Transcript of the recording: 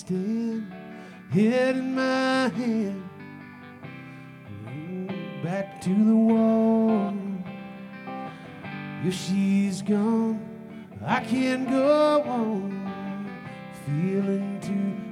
stand, head in my hand, back to the wall. If she's gone, I can't go on, feeling too